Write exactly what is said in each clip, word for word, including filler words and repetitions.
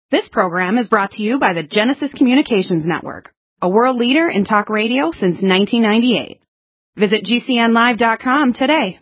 This program is brought to you by the Genesis Communications Network, a world leader in talk radio since nineteen ninety-eight. Visit G C N live dot com today.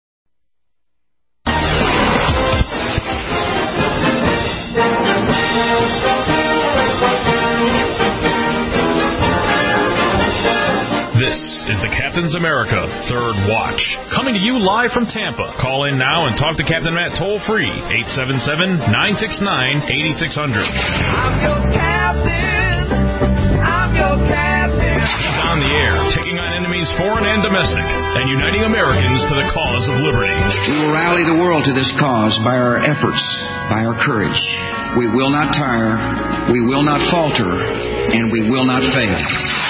This is the Captain's America Third Watch, coming to you live from Tampa. Call in now and talk to Captain Matt toll-free, eight seven seven, nine six nine, eight six zero zero. I'm your captain. I'm your captain. He's on the air, taking on enemies foreign and domestic, and uniting Americans to the cause of liberty. We will rally the world to this cause by our efforts, by our courage. We will not tire, we will not falter, and we will not fail.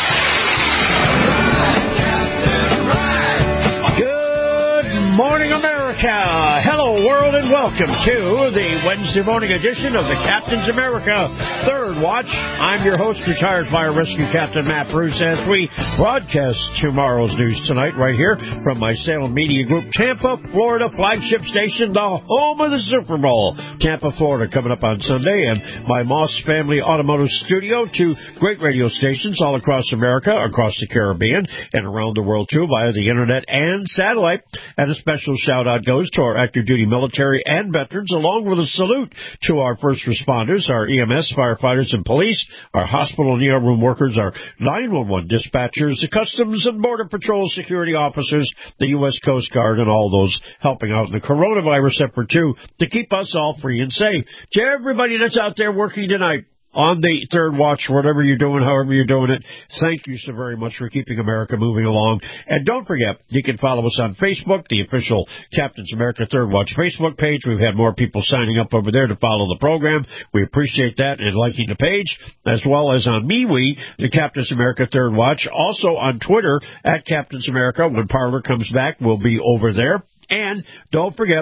Good morning, America. Hello, world, and welcome to the Wednesday morning edition of the Captain's America Third Watch. I'm your host, retired fire rescue captain Matt Bruce, as we broadcast tomorrow's news tonight right here from my Salem Media Group, Tampa, Florida flagship station, the home of the Super Bowl. Tampa, Florida, coming up on Sunday, and my Moss Family Automotive Studio, two great radio stations all across America, across the Caribbean, and around the world, too, via the internet and satellite. And a special shout-out goes to our active duty military and veterans, along with a salute to our first responders, our E M S, firefighters, and police, our hospital and E R room workers, our nine one one dispatchers, the Customs and Border Patrol security officers, the U S Coast Guard, and all those helping out in the coronavirus effort, too, to keep us all free and safe. To everybody that's out there working tonight on the Third Watch, whatever you're doing, however you're doing it, thank you so very much for keeping America moving along. And don't forget, you can follow us on Facebook, the official Captain's America Third Watch Facebook page. We've had more people signing up over there to follow the program. We appreciate that, and liking the page, as well as on MeWe, the Captain's America Third Watch. Also on Twitter, at Captain's America. When Parler comes back, we'll be over there. And don't forget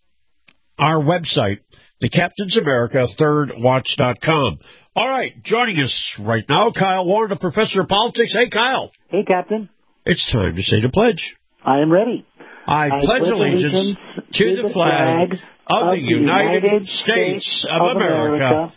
our website, the Captain's America Third Watch dot com. All right, joining us right now, Kyle Warren, a professor of politics. Hey, Kyle. Hey, Captain. It's time to say the pledge. I am ready. I, I pledge allegiance to the flag of the United States of America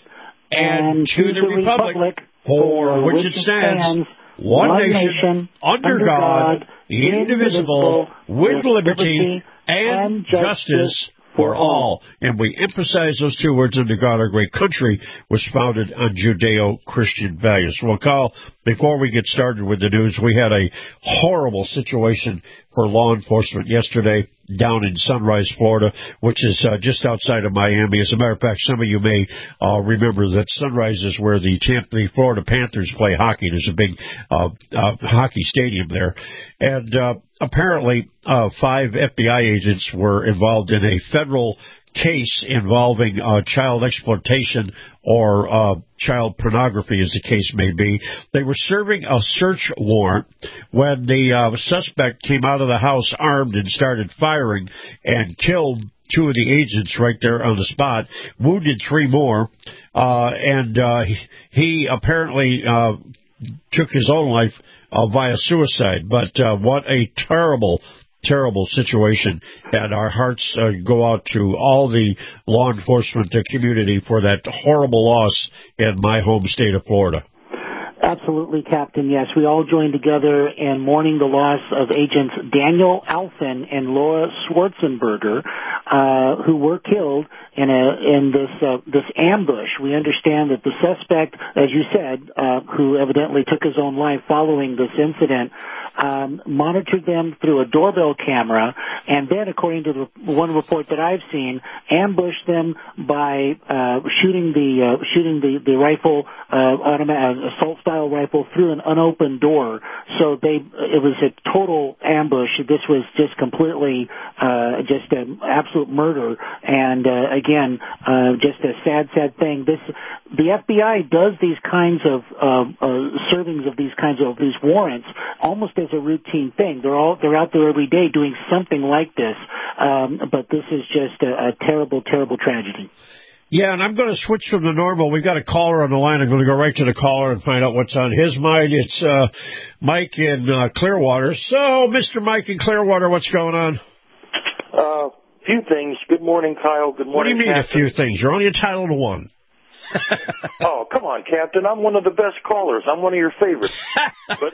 and to the republic for which it stands, one nation, under God, indivisible, with liberty and justice for all. And we emphasize those two words: under God. Our great country was founded on Judeo-Christian values. Well, Kyle, before we get started with the news, we had a horrible situation for law enforcement yesterday down in Sunrise, Florida, which is uh, just outside of Miami. As a matter of fact, some of you may uh, remember that Sunrise is where the, Tampa, the Florida Panthers play hockey. There's a big uh, uh, hockey stadium there. And uh, apparently uh, five F B I agents were involved in a federal case involving uh, child exploitation or uh, child pornography, as the case may be. They were serving a search warrant when the uh, suspect came out of the house armed and started firing and killed two of the agents right there on the spot, wounded three more, uh, and uh, he, he apparently uh, took his own life uh, via suicide. But uh, what a terrible terrible situation, and our hearts uh, go out to all the law enforcement community for that horrible loss in my home state of Florida. Absolutely, Captain. Yes, we all joined together in mourning the loss of agents Daniel Alphen and Laura Schwarzenberger, uh, who were killed in a in this uh, this ambush. We understand that the suspect, as you said, uh, who evidently took his own life following this incident, um, monitored them through a doorbell camera, and then, according to the one report that I've seen, ambushed them by uh, shooting the uh, shooting the the rifle, uh, automatic assault style rifle, through an unopened door. So they it was a total ambush. This was just completely uh, just an absolute murder, and uh, again, uh, just a sad, sad thing. This the F B I does these kinds of uh, uh, servings of these kinds of these warrants almost as a routine thing. They're all they're out there every day doing something like this, um, but this is just a, a terrible, terrible tragedy. Yeah, and I'm going to switch from the normal. We've got a caller on the line. I'm going to go right to the caller and find out what's on his mind. It's uh, Mike in uh, Clearwater. So, Mister Mike in Clearwater, what's going on? Uh, few things. Good morning, Kyle. Good morning, What do you mean Captain. a few things? You're only entitled to one. Oh, come on, Captain. I'm one of the best callers. I'm one of your favorites. But,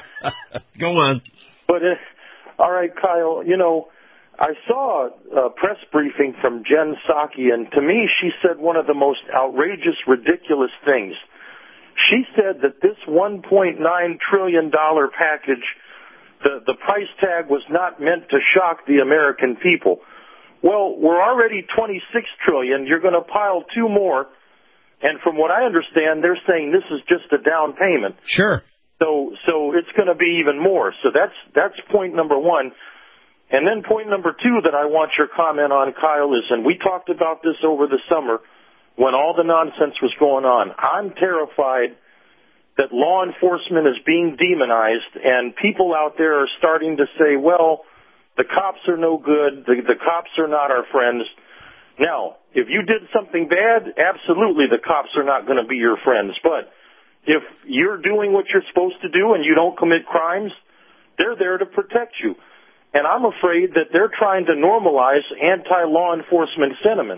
Go on. But, uh, all right, Kyle, you know, I saw a press briefing from Jen Psaki, and to me, she said one of the most outrageous, ridiculous things. She said that this one point nine trillion dollars package, the, the price tag was not meant to shock the American people. Well, we're already twenty-six trillion dollars. You're going to pile two more. And from what I understand, they're saying this is just a down payment. Sure. So, so it's going to be even more. So that's, that's point number one. And then point number two that I want your comment on, Kyle, is, and we talked about this over the summer when all the nonsense was going on. I'm terrified that law enforcement is being demonized, and people out there are starting to say, well, the cops are no good. The, the cops are not our friends. Now, if you did something bad, absolutely the cops are not going to be your friends. But if you're doing what you're supposed to do and you don't commit crimes, they're there to protect you. And I'm afraid that they're trying to normalize anti-law enforcement sentiment.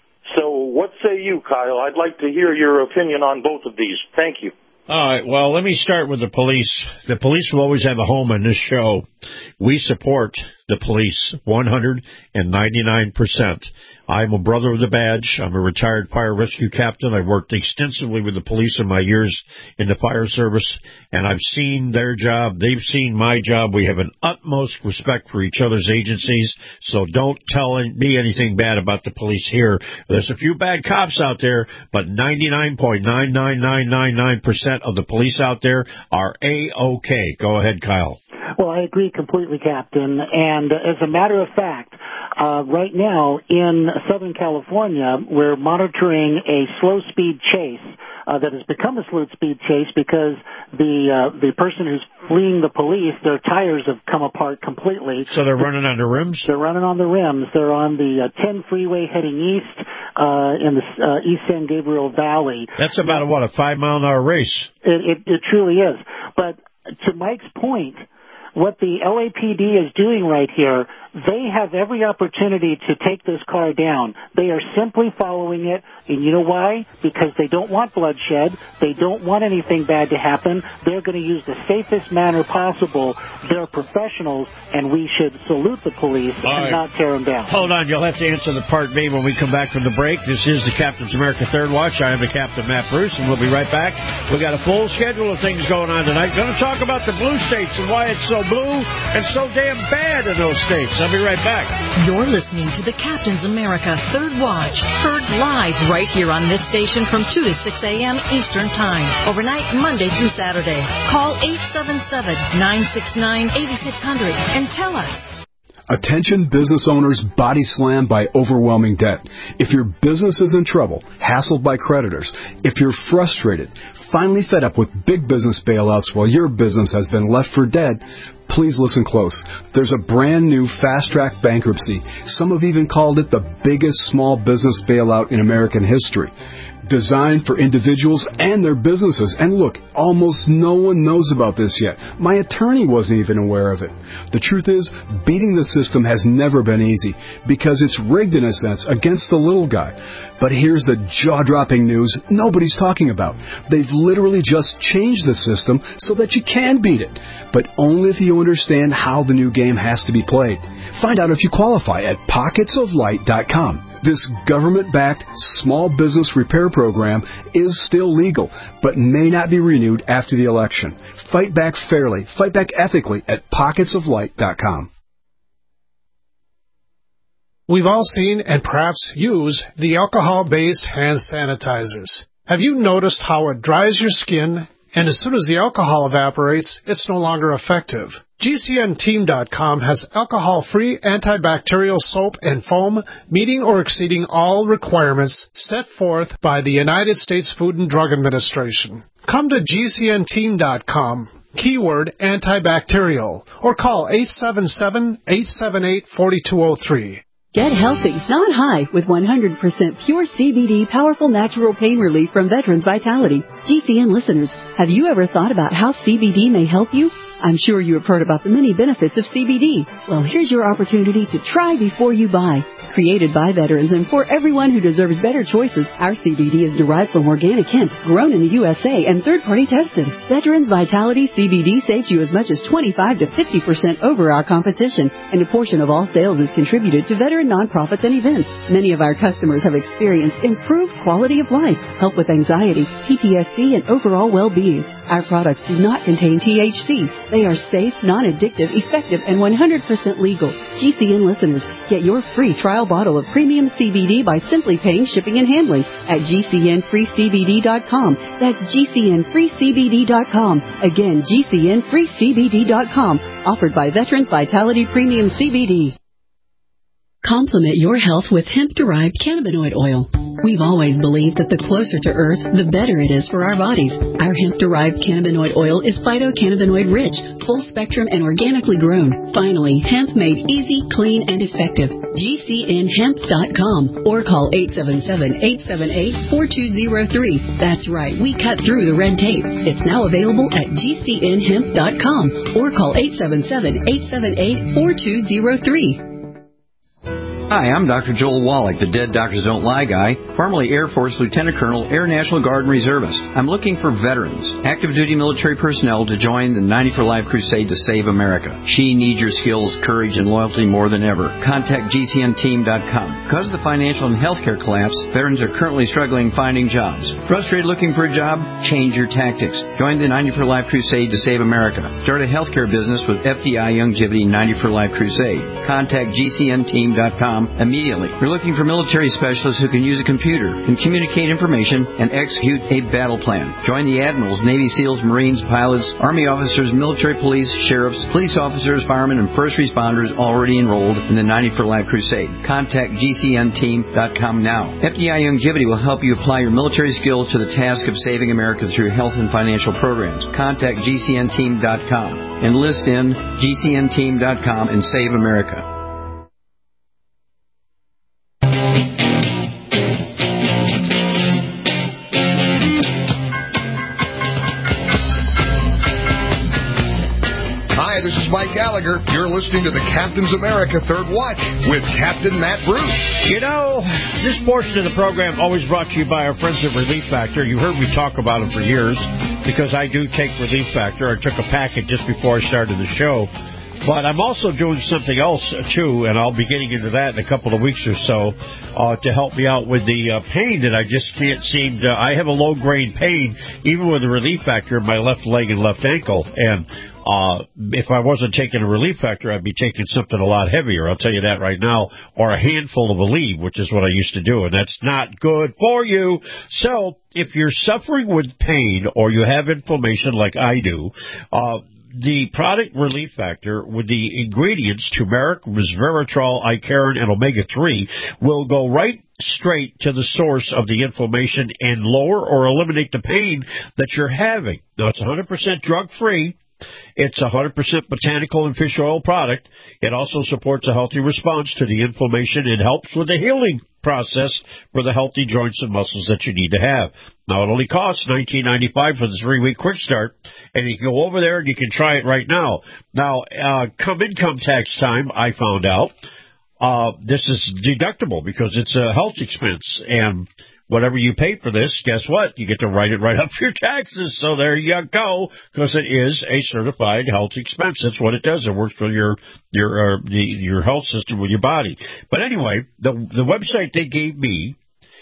So what say you, Kyle? I'd like to hear your opinion on both of these. Thank you. All right, well, let me start with the police. The police will always have a home on this show. We support the police one hundred ninety-nine percent. I'm a brother with a badge. I'm a retired fire rescue captain. I've worked extensively with the police in my years in the fire service, and I've seen their job. They've seen my job. We have an utmost respect for each other's agencies, so don't tell me anything bad about the police here. There's a few bad cops out there, but ninety-nine point nine nine nine nine nine percent of the police out there are A-OK. Go ahead, Kyle. Well, I agree completely, Captain. And as a matter of fact, uh, right now in Southern California, we're monitoring a slow-speed chase uh, that has become a slow-speed chase because the uh, the person who's fleeing the police, their tires have come apart completely. So they're running on the rims? They're running on the rims. They're on the uh, ten freeway heading east uh, in the uh, East San Gabriel Valley. That's about, a, what, a five-mile-an-hour race? It, it, it truly is. But to Mike's point, what the L A P D is doing right here, they have every opportunity to take this car down. They are simply following it, and you know why? Because they don't want bloodshed. They don't want anything bad to happen. They're going to use the safest manner possible. They're professionals, and we should salute the police All and right. not tear them down. Hold on. You'll have to answer the part B when we come back from the break. This is the Captain's America Third Watch. I am the Captain, Matt Bruce, and we'll be right back. We got a full schedule of things going on tonight. Going to talk about the blue states and why it's so blue and so damn bad in those states. I'll be right back. You're listening to the Captain's America Third Watch, heard live right here on this station from two to six a.m. Eastern Time, overnight Monday through Saturday. Call eight seven seven, nine six nine, eight six zero zero and tell us. Attention business owners body slammed by overwhelming debt. If your business is in trouble, hassled by creditors, if you're frustrated, finally fed up with big business bailouts while your business has been left for dead, please listen close. There's a brand new fast-track bankruptcy. Some have even called it the biggest small business bailout in American history. Designed for individuals and their businesses. And look, almost no one knows about this yet. My attorney wasn't even aware of it. The truth is, beating the system has never been easy because it's rigged in a sense against the little guy. But here's the jaw-dropping news nobody's talking about. They've literally just changed the system so that you can beat it, but only if you understand how the new game has to be played. Find out if you qualify at pockets of light dot com. This government-backed small business repair program is still legal, but may not be renewed after the election. Fight back fairly, fight back ethically at pockets of light dot com. We've all seen and perhaps use the alcohol-based hand sanitizers. Have you noticed how it dries your skin, and as soon as the alcohol evaporates, it's no longer effective? G C N team dot com has alcohol-free antibacterial soap and foam meeting or exceeding all requirements set forth by the United States Food and Drug Administration. Come to G C N team dot com, keyword antibacterial, or call eight seven seven, eight seven eight, four two zero three. Get healthy, not high, with one hundred percent pure C B D powerful natural pain relief from Veterans Vitality. G C N listeners, have you ever thought about how C B D may help you? I'm sure you have heard about the many benefits of C B D. Well, here's your opportunity to try before you buy. Created by veterans and for everyone who deserves better choices, our C B D is derived from organic hemp, grown in the U S A and third-party tested. Veterans Vitality C B D saves you as much as twenty-five to fifty percent over our competition, and a portion of all sales is contributed to veteran nonprofits and events. Many of our customers have experienced improved quality of life, help with anxiety, P T S D, and overall well-being. Our products do not contain T H C. They are safe, non-addictive, effective, and one hundred percent legal. G C N listeners, get your free trial bottle of premium C B D by simply paying shipping and handling at G C N free C B D dot com. That's G C N free C B D dot com. Again, G C N free C B D dot com. Offered by Veterans Vitality Premium C B D. Complement your health with hemp-derived cannabinoid oil. We've always believed that the closer to Earth, the better it is for our bodies. Our hemp-derived cannabinoid oil is phytocannabinoid-rich, full-spectrum, and organically grown. Finally, hemp made easy, clean, and effective. G C N hemp dot com or call eight seven seven, eight seven eight, four two zero three. That's right, we cut through the red tape. It's now available at G C N hemp dot com or call eight seven seven, eight seven eight, four two zero three. Hi, I'm Doctor Joel Wallach, the Dead Doctors Don't Lie guy, formerly Air Force Lieutenant Colonel, Air National Guard and Reservist. I'm looking for veterans, active duty military personnel to join the ninety for Life crusade to save America. She needs your skills, courage, and loyalty more than ever. Contact G C N team dot com. Because of the financial and healthcare collapse, veterans are currently struggling finding jobs. Frustrated looking for a job? Change your tactics. Join the ninety for Life crusade to save America. Start a healthcare business with F D I Youngevity ninety for Life crusade. Contact G C N team dot com immediately. We're looking for military specialists who can use a computer, can communicate information, and execute a battle plan. Join the admirals, Navy SEALs, Marines, pilots, Army officers, military police, sheriffs, police officers, firemen, and first responders already enrolled in the ninety for Life crusade. Contact G C N team dot com now. F D I Youngevity will help you apply your military skills to the task of saving America through health and financial programs. Contact G C N team dot com. Enlist in G C N team dot com and save America. This is Mike Gallagher. You're listening to the Captain's America Third Watch with Captain Matt Bruce. You know, this portion of the program always brought to you by our friends at Relief Factor. You heard me talk about them for years because I do take Relief Factor. I took a packet just before I started the show. But I'm also doing something else, too, and I'll be getting into that in a couple of weeks or so uh, to help me out with the uh, pain that I just can't seem to. I have a low-grade pain, even with the Relief Factor in my left leg and left ankle. And uh, if I wasn't taking a Relief Factor, I'd be taking something a lot heavier. I'll tell you that right now, or a handful of Aleve, which is what I used to do, and that's not good for you. So if you're suffering with pain or you have inflammation like I do, uh, the product Relief Factor with the ingredients turmeric, resveratrol, Icarin, and omega three will go right straight to the source of the inflammation and lower or eliminate the pain that you're having. Now, it's one hundred percent drug-free. It's a one hundred percent botanical and fish oil product. It also supports a healthy response to the inflammation and helps with the healing process for the healthy joints and muscles that you need to have. Now, it only costs nineteen ninety-five for the three-week quick start, and you can go over there and you can try it right now. Now, uh, come income tax time, I found out, uh, this is deductible because it's a health expense, and whatever you pay for this, guess what? You get to write it right up for your taxes. So there you go, because it is a certified health expense. That's what it does. It works for your your uh, the, your health system with your body. But anyway, the the website they gave me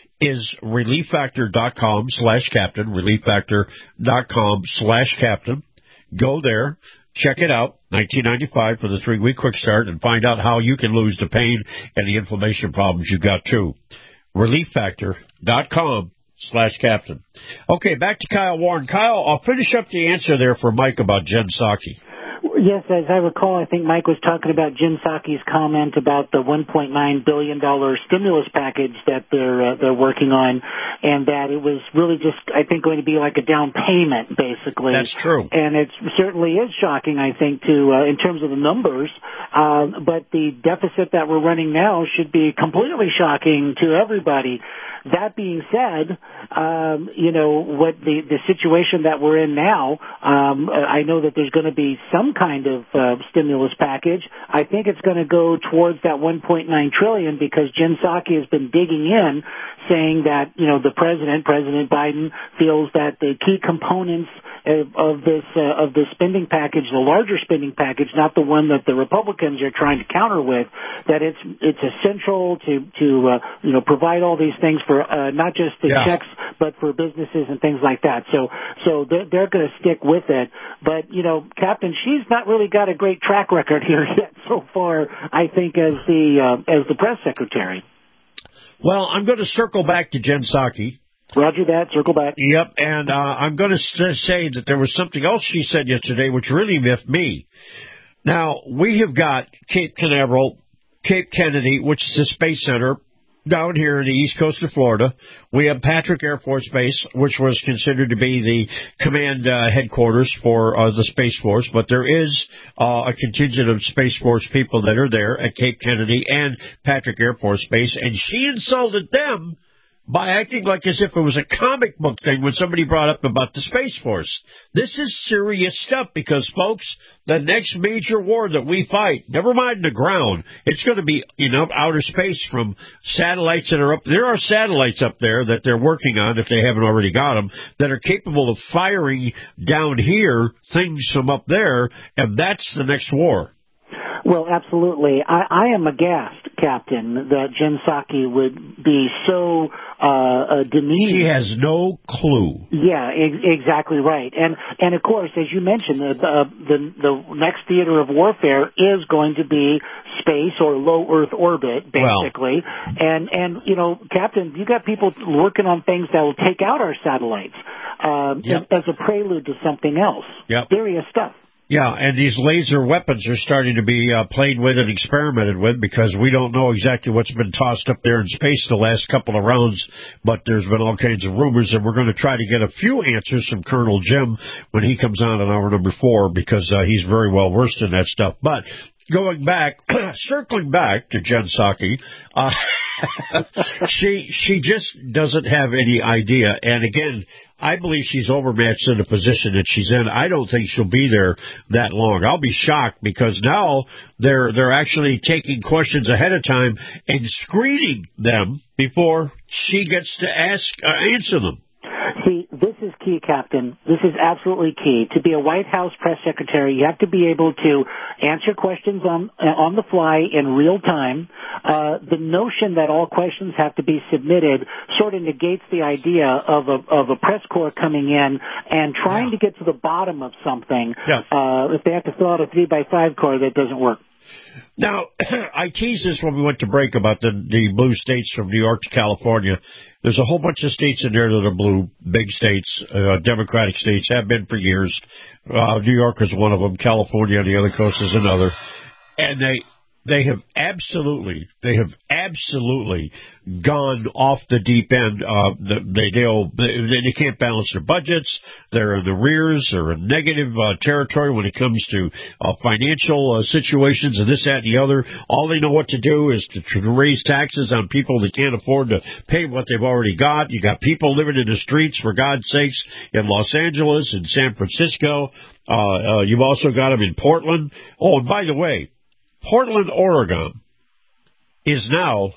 is relief factor dot com slash captain, relief factor dot com slash captain. Go there, check it out, nineteen ninety-five for the three-week quick start, and find out how you can lose the pain and the inflammation problems you got too. relief factor dot com slash captain. Okay, back to Kyle Warren. Kyle, I'll finish up the answer there for Mike about Jen Psaki. Yes, as I recall, I think Mike was talking about Jen Psaki's comment about the one point nine billion dollars stimulus package that they're uh, they're working on, and that it was really just, I think, going to be like a down payment, basically. That's true. And it certainly is shocking, I think, to uh, in terms of the numbers, uh, but the deficit that we're running now should be completely shocking to everybody. That being said, um, you know, what the, the situation that we're in now, um, I know that there's going to be some kind kind of uh, stimulus package. I think it's going to go towards that one point nine trillion dollars because Jen Psaki has been digging in, saying that, you know, the president, President Biden, feels that the key components of, of this uh, of the spending package, the larger spending package, not the one that the Republicans are trying to counter with, that it's it's essential to to uh, you know provide all these things for uh, not just the yeah. checks, but for businesses and things like that. So so they're, they're going to stick with it. But you know, Captain, she's not really got a great track record here yet so far, I think, as the uh, as the press secretary. Well, I'm going to circle back to Jen Psaki. Roger that. Circle back. Yep, and uh, I'm going to st- say that there was something else she said yesterday which really miffed me. Now, we have got Cape Canaveral, Cape Kennedy, which is the space center down here in the east coast of Florida. We have Patrick Air Force Base, which was considered to be the command uh, headquarters for uh, the Space Force, but there is uh, a contingent of Space Force people that are there at Cape Kennedy and Patrick Air Force Base, and she insulted them by acting like as if it was a comic book thing when somebody brought up about the Space Force. This is serious stuff because, folks, the next major war that we fight, never mind the ground, it's going to be, you know, outer space from satellites that are up. There are satellites up there that they're working on, if they haven't already got them, that are capable of firing down here things from up there, and that's the next war. Well, absolutely. I, I am aghast, Captain, that Jen Psaki would be so uh, uh, demeaning. She has no clue. Yeah, ex- exactly right. And and of course, as you mentioned, the, the the next theater of warfare is going to be space or low Earth orbit, basically. Well, and and you know, Captain, you got people working on things that will take out our satellites um, yep. as a prelude to something else. Yep. Serious stuff. Yeah, and these laser weapons are starting to be uh, played with and experimented with because we don't know exactly what's been tossed up there in space the last couple of rounds, but there's been all kinds of rumors, and we're going to try to get a few answers from Colonel Jim when he comes on in hour number four because uh, he's very well versed in that stuff. But going back, circling back to Jen Psaki, uh, she she just doesn't have any idea, and again, I believe she's overmatched in the position that she's in. I don't think she'll be there that long. I'll be shocked because now they're they're actually taking questions ahead of time and screening them before she gets to ask uh, answer them. See, this is key, Captain. This is absolutely key. To be a White House press secretary, you have to be able to answer questions on on the fly in real time. Uh, the notion that all questions have to be submitted sort of negates the idea of a of a press corps coming in and trying yeah. to get to the bottom of something. Yeah. Uh, if they have to fill out a three by five card, that doesn't work. Now, I teased this when we went to break about the, the blue states from New York to California. There's a whole bunch of states in there that are blue, big states, uh, Democratic states, have been for years. Uh, New York is one of them. California on the other coast is another. And they they have absolutely, they have absolutely gone off the deep end. Uh, they, they'll, they, they can't balance their budgets. They're in the rears. They're in negative uh, territory when it comes to uh, financial uh, situations and this, that, and the other. All they know what to do is to, to raise taxes on people that can't afford to pay what they've already got. You got people living in the streets, for God's sakes, in Los Angeles and San Francisco. Uh, uh, you've also got them in Portland. Oh, and by the way, Portland, Oregon is now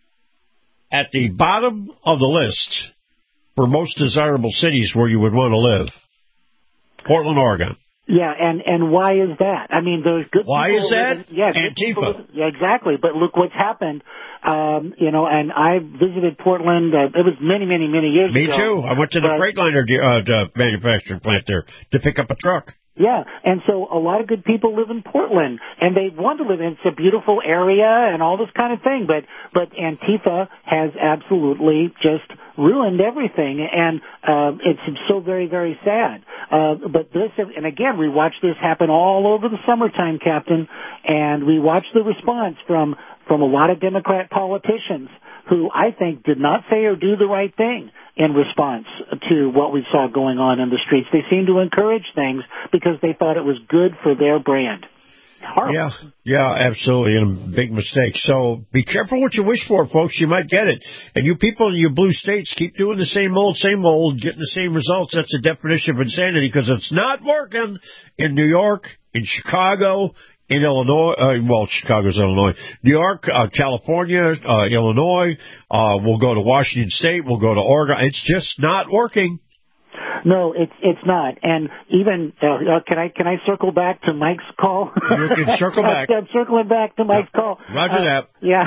at the bottom of the list for most desirable cities where you would want to live. Portland, Oregon. Yeah, and, and why is that? I mean, there's good Why people is that? Living, yeah, Antifa. Yeah, exactly. But look what's happened. Um, you know, and I visited Portland. Uh, it was many, many, many years Me ago. Me too. I went to the but, Freightliner uh, manufacturing plant there to pick up a truck. Yeah, and so a lot of good people live in Portland, and they want to live in. It's a beautiful area and all this kind of thing, but but Antifa has absolutely just ruined everything, and uh, it's so very, very sad. Uh, but this, and again, we watched this happen all over the summertime, Captain, and we watched the response from from a lot of Democrat politicians who I think did not say or do the right thing in response to what we saw going on in the streets. They seemed to encourage things because they thought it was good for their brand. horrible. Yeah, yeah, absolutely, and a big mistake. So be careful what you wish for, folks. You might get it. And you people in your blue states keep doing the same old, same old, getting the same results. That's the definition of insanity because it's not working in New York, in Chicago, in Illinois. Uh, well, Chicago's Illinois. New York, uh, California, uh, Illinois. Uh, we'll go to Washington State. We'll go to Oregon. It's just not working. No, it's it's not. And even uh, can I can I circle back to Mike's call? You can circle back. I'm circling back to Mike's call. Roger uh, that. Yeah,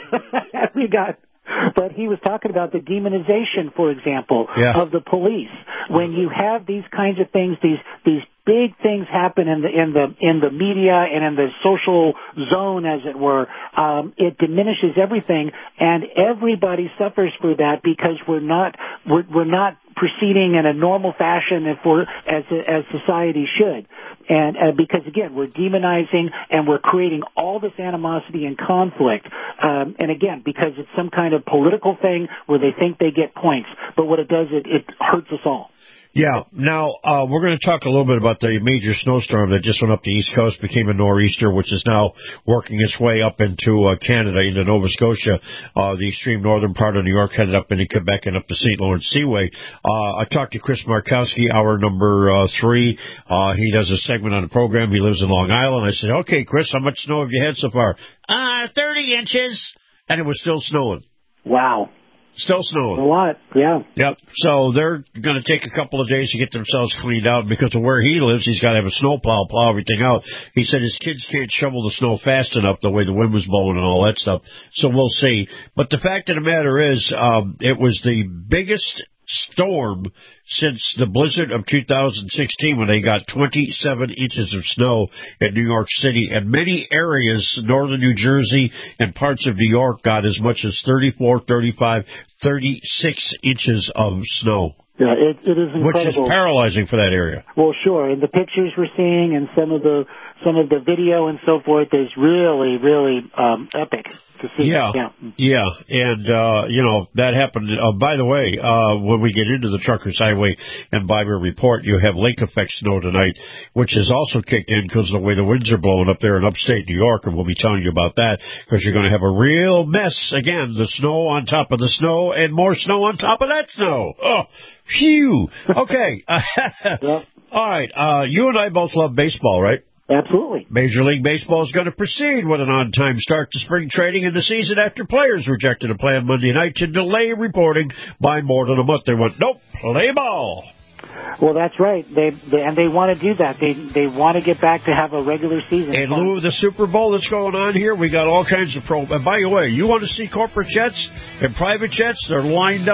we got. But he was talking about the demonization, for example, yeah. of the police. When you have these kinds of things, these these big things happen in the in the in the media and in the social zone, as it were, um, it diminishes everything, and everybody suffers for that because we're not we're, we're not proceeding in a normal fashion if we're, as as society should. And uh, because, again, we're demonizing and we're creating all this animosity and conflict. Um, and, again, because it's some kind of political thing where they think they get points. But what it does, it, it hurts us all. Yeah. Now, uh, we're going to talk a little bit about the major snowstorm that just went up the East Coast, became a nor'easter, which is now working its way up into uh, Canada, into Nova Scotia, uh, the extreme northern part of New York, headed up into Quebec and up the Saint Lawrence Seaway. Uh, I talked to Chris Markowski, hour number uh, three. Uh, he does a segment on the program. He lives in Long Island. I said, okay, Chris, how much snow have you had so far? Uh, thirty inches. And it was still snowing. Wow. Still snowing. A lot, yeah. Yep. So they're going to take a couple of days to get themselves cleaned out. Because of where he lives, he's got to have a snowplow, plow everything out. He said his kids can't shovel the snow fast enough the way the wind was blowing and all that stuff. So we'll see. But the fact of the matter is, um, it was the biggest storm since the blizzard of two thousand sixteen when they got twenty-seven inches of snow in New York City. And many areas, northern New Jersey and parts of New York, got as much as thirty-four, thirty-five, thirty-six inches of snow. Yeah, it, it is incredible. Which is paralyzing for that area. Well, sure. And the pictures we're seeing and some of the some of the video and so forth is really, really um, epic to see. Yeah, yeah. yeah. And, uh, you know, that happened. Uh, by the way, uh, when we get into the Truckers Highway and Biber Report, you have lake effect snow tonight, which has also kicked in because of the way the winds are blowing up there in upstate New York, and we'll be telling you about that because you're going to have a real mess. Again, the snow on top of the snow and more snow on top of that snow. Oh, phew. Okay. Yep. All right. Uh, you and I both love baseball, right? Absolutely. Major League Baseball is going to proceed with an on-time start to spring training in the season after players rejected a plan Monday night to delay reporting by more than a month. They went, nope, play ball. Well, that's right. They, they and they want to do that. They they want to get back to have a regular season. In lieu of the Super Bowl that's going on here, we got all kinds of pro. And by the way, you want to see corporate jets and private jets? They're lined up,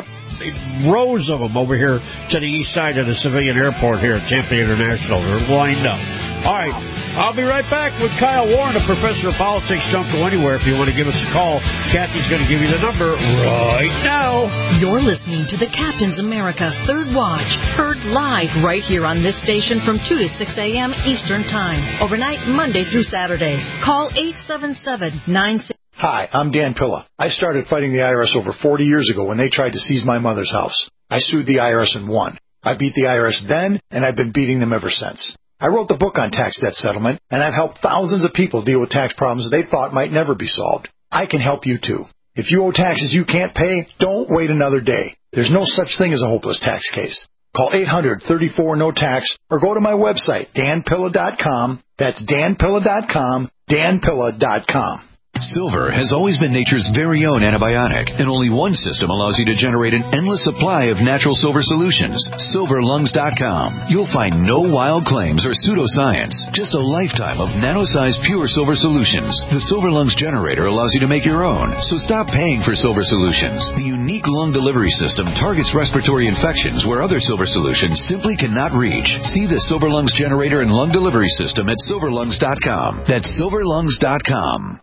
rows of them over here to the east side of the civilian airport here at Tampa International. They're lined up. All right, I'll be right back with Kyle Warren, a professor of politics. Don't go anywhere if you want to give us a call. Kathy's going to give you the number right now. You're listening to the Captain's America Third Watch, heard live right here on this station from two to six a.m. Eastern Time, overnight Monday through Saturday. Call eight seven seven, nine six. Hi, I'm Dan Pilla. I started fighting the I R S over forty years ago when they tried to seize my mother's house. I sued the I R S and won. I beat the I R S then, and I've been beating them ever since. I wrote the book on tax debt settlement, and I've helped thousands of people deal with tax problems they thought might never be solved. I can help you, too. If you owe taxes you can't pay, don't wait another day. There's no such thing as a hopeless tax case. Call eight hundred, thirty-four, no tax or go to my website, dan pilla dot com. That's dan pilla dot com, dan pilla dot com. Silver has always been nature's very own antibiotic, and only one system allows you to generate an endless supply of natural silver solutions. silver lungs dot com. You'll find no wild claims or pseudoscience, just a lifetime of nano-sized pure silver solutions. The Silver Lungs generator allows you to make your own, so stop paying for silver solutions. The unique lung delivery system targets respiratory infections where other silver solutions simply cannot reach. See the Silver Lungs generator and lung delivery system at silver lungs dot com. That's silver lungs dot com.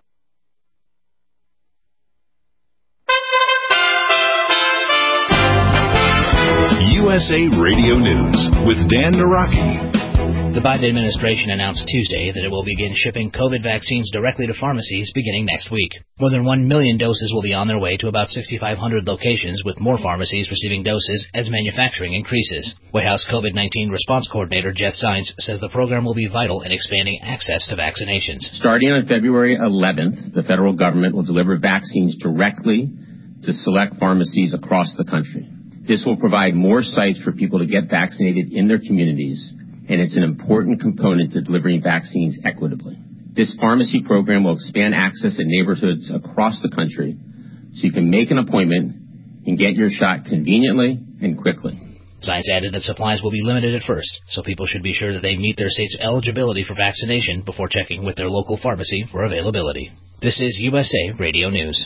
U S A Radio News with Dan Naraki. The Biden administration announced Tuesday that it will begin shipping COVID vaccines directly to pharmacies beginning next week. More than one million doses will be on their way to about sixty-five hundred locations, with more pharmacies receiving doses as manufacturing increases. White House COVID nineteen response coordinator Jeff Zients says the program will be vital in expanding access to vaccinations. Starting on February eleventh, the federal government will deliver vaccines directly to select pharmacies across the country. This will provide more sites for people to get vaccinated in their communities, and it's an important component to delivering vaccines equitably. This pharmacy program will expand access in neighborhoods across the country so you can make an appointment and get your shot conveniently and quickly. Zients added that supplies will be limited at first, so people should be sure that they meet their state's eligibility for vaccination before checking with their local pharmacy for availability. This is U S A Radio News.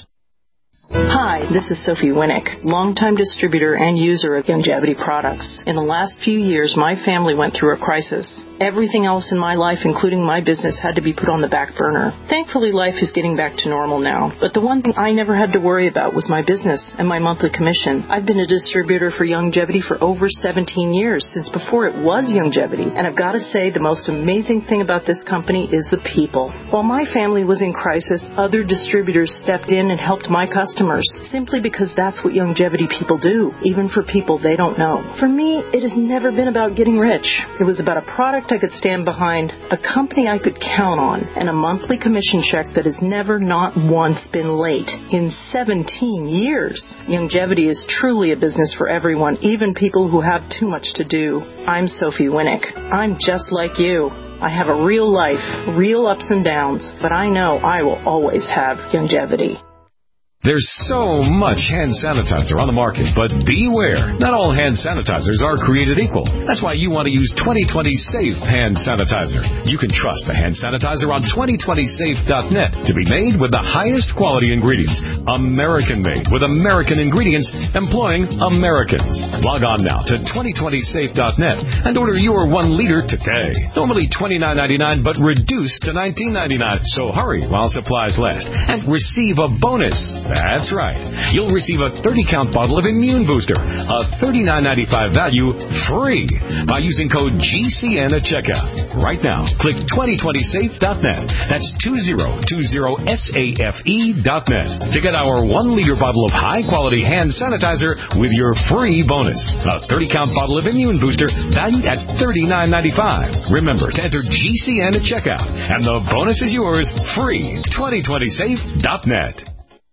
Hi, this is Sophie Winnick, longtime distributor and user of Youngevity products. In the last few years, my family went through a crisis. Everything else in my life, including my business, had to be put on the back burner. Thankfully, life is getting back to normal now. But the one thing I never had to worry about was my business and my monthly commission. I've been a distributor for Youngevity for over seventeen years, since before it was Youngevity. And I've got to say, the most amazing thing about this company is the people. While my family was in crisis, other distributors stepped in and helped my customers, simply because that's what Youngevity people do, even for people they don't know. For me, it has never been about getting rich. It was about a product I could stand behind, a company I could count on, and a monthly commission check that has never, not once, been late in seventeen years. Youngevity is truly a business for everyone, even people who have too much to do. I'm Sophie Winnick. I'm just like you. I have a real life, real ups and downs, but I know I will always have Youngevity. There's so much hand sanitizer on the market, but beware. Not all hand sanitizers are created equal. That's why you want to use twenty twenty Safe Hand Sanitizer. You can trust the hand sanitizer on twenty twenty safe dot net to be made with the highest quality ingredients. American-made with American ingredients, employing Americans. Log on now to twenty twenty safe dot net and order your one liter today. Normally twenty-nine ninety-nine, but reduced to nineteen ninety-nine. So hurry while supplies last and receive a bonus. That's right. You'll receive a thirty count bottle of Immune Booster, a thirty-nine ninety-five value, free by using code G C N at checkout. Right now, click twenty twenty safe dot net. That's two zero two zero safe dot net to get our one liter bottle of high-quality hand sanitizer with your free bonus. A thirty count bottle of Immune Booster valued at thirty-nine ninety-five. Remember to enter G C N at checkout, and the bonus is yours, free. twenty twenty safe dot net.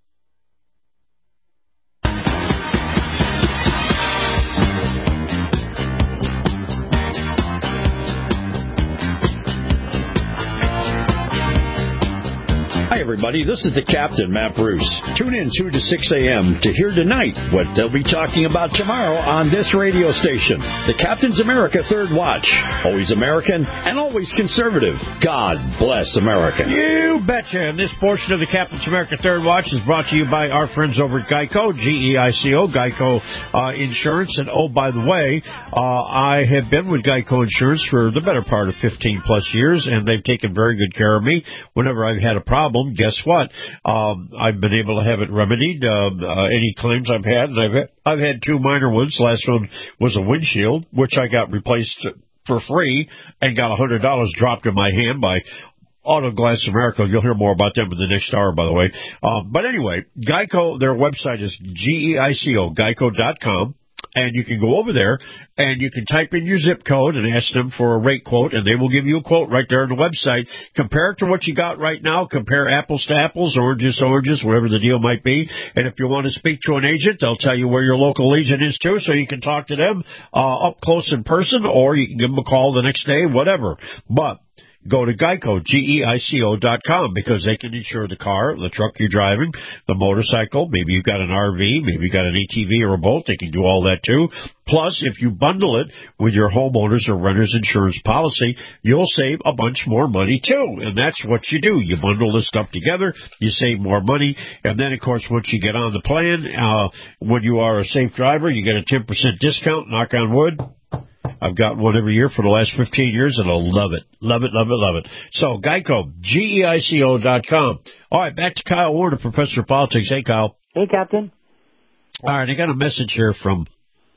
Hi, everybody. This is the Captain, Matt Bruce. Tune in two to six a.m. to hear tonight what they'll be talking about tomorrow on this radio station. The Captain's America Third Watch. Always American and always conservative. God bless America. You betcha. And this portion of the Captain's America Third Watch is brought to you by our friends over at Geico, G E I C O, Geico uh, Insurance. And, oh, by the way, uh, I have been with Geico Insurance for the better part of fifteen plus years, and they've taken very good care of me whenever I've had a problem. Guess what? Um, I've been able to have it remedied, um, uh, any claims I've had, and I've had, I've had two minor ones. Last one was a windshield, which I got replaced for free and got one hundred dollars dropped in my hand by Auto Glass America. You'll hear more about them in the next hour, by the way. Um, but anyway, Geico, their website is G E I C O, geico dot com. And you can go over there and you can type in your zip code and ask them for a rate quote, and they will give you a quote right there on the website. Compare it to what you got right now. Compare apples to apples, oranges to oranges, whatever the deal might be. And if you want to speak to an agent, they'll tell you where your local agent is too, so you can talk to them uh, up close in person, or you can give them a call the next day, whatever. But go to Geico, G E I C O dot com, because they can insure the car, the truck you're driving, the motorcycle. Maybe you've got an R V, maybe you've got an A T V or a boat. They can do all that too. Plus, if you bundle it with your homeowner's or renter's insurance policy, you'll save a bunch more money too. And that's what you do. You bundle this stuff together, you save more money, and then, of course, once you get on the plan, uh, when you are a safe driver, you get a ten percent discount, knock on wood. I've got one every year for the last fifteen years, and I'll love it. Love it, love it, love it. So, Geico, G E I C O dot com. All right, back to Kyle Warner, Professor of Politics. Hey, Kyle. Hey, Captain. All right, I got a message here from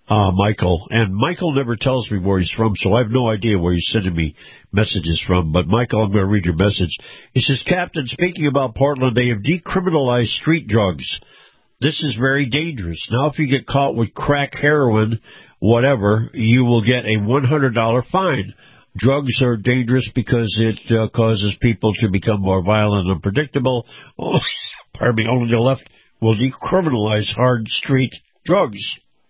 uh, Michael. And Michael never tells me where he's from, so I have no idea where he's sending me messages from. But, Michael, I'm going to read your message. He says, Captain, speaking about Portland, they have decriminalized street drugs. This is very dangerous. Now, if you get caught with crack, heroin, whatever, you will get a one hundred dollars fine. Drugs are dangerous because it uh, causes people to become more violent and unpredictable. Oh, pardon me, only the left will decriminalize hard street drugs.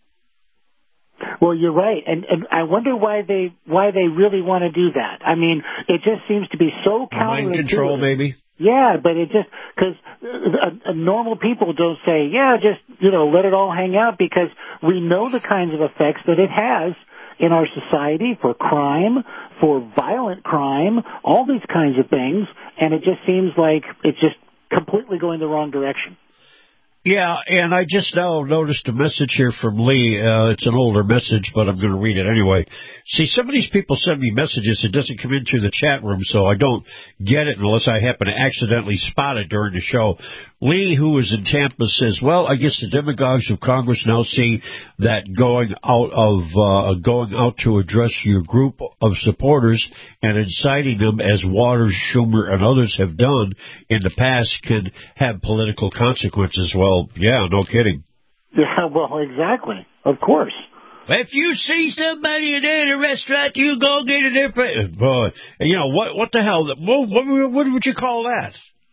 Well, you're right, and, and I wonder why they why they really want to do that. I mean, it just seems to be so counterintuitive. Mind control, maybe? Yeah, but it just, because uh, uh, normal people don't say, yeah, just, you know, let it all hang out, because we know the kinds of effects that it has in our society for crime, for violent crime, all these kinds of things, and it just seems like it's just completely going the wrong direction. Yeah, and I just now noticed a message here from Lee. Uh, it's an older message, but I'm going to read it anyway. See, some of these people send me messages. It doesn't come into the chat room, so I don't get it unless I happen to accidentally spot it during the show. Lee, who is in Tampa, says, well, I guess the demagogues of Congress now see that going out of uh, going out to address your group of supporters and inciting them, as Waters, Schumer, and others have done in the past, can have political consequences. Well, yeah, no kidding. Yeah, well, exactly. Of course. If you see somebody in a restaurant, you go get it there. Boy, you know, what What the hell? What, what, what would you call that?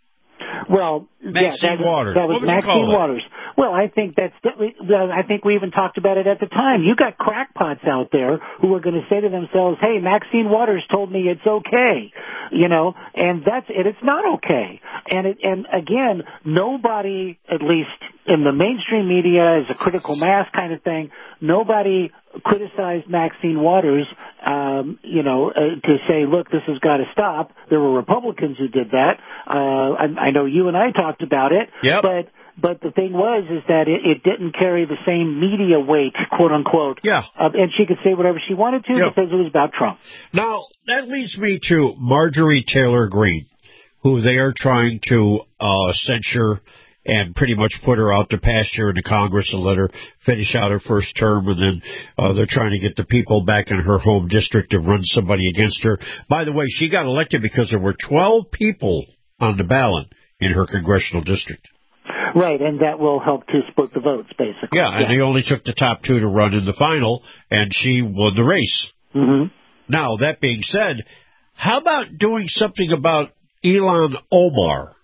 Well, Maxine yeah, that, Waters. That was what Maxine Waters. Well, I think that's. Well, I think we even talked about it at the time. You got crackpots out there who are going to say to themselves, "Hey, Maxine Waters told me it's okay," you know, and that's it. It's not okay. And it, and again, nobody, at least in the mainstream media, as a critical mass kind of thing, nobody criticized Maxine Waters, um, you know, uh, to say, look, this has got to stop. There were Republicans who did that. Uh, I, I know you and I talked about it. Yep. But but the thing was is that it, it didn't carry the same media weight, quote unquote. Yeah. Uh, and she could say whatever she wanted to Yep. because it was about Trump. Now, that leads me to Marjorie Taylor Greene, who they are trying to uh, censure and pretty much put her out to pasture in the Congress and let her finish out her first term, and then uh, they're trying to get the people back in her home district to run somebody against her. By the way, she got elected because there were twelve people on the ballot in her congressional district. Right, and that will help to split the votes, basically. Yeah, and yeah. they only took the top two to run in the final, and she won the race. Mm-hmm. Now, that being said, how about doing something about Ilhan Omar